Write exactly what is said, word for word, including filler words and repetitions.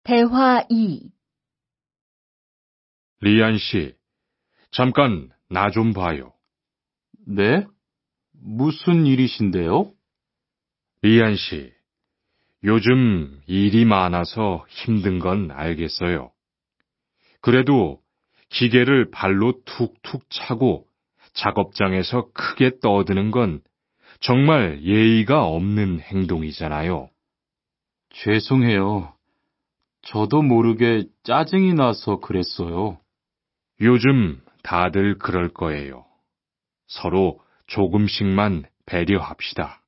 대화 이. 리안 씨, 잠깐 나 좀 봐요. 네? 무슨 일이신데요? 리안 씨, 요즘 일이 많아서 힘든 건 알겠어요. 그래도 기계를 발로 툭툭 차고 작업장에서 크게 떠드는 건 정말 예의가 없는 행동이잖아요. 죄송해요. 저도 모르게 짜증이 나서 그랬어요. 요즘 다들 그럴 거예요. 서로 조금씩만 배려합시다.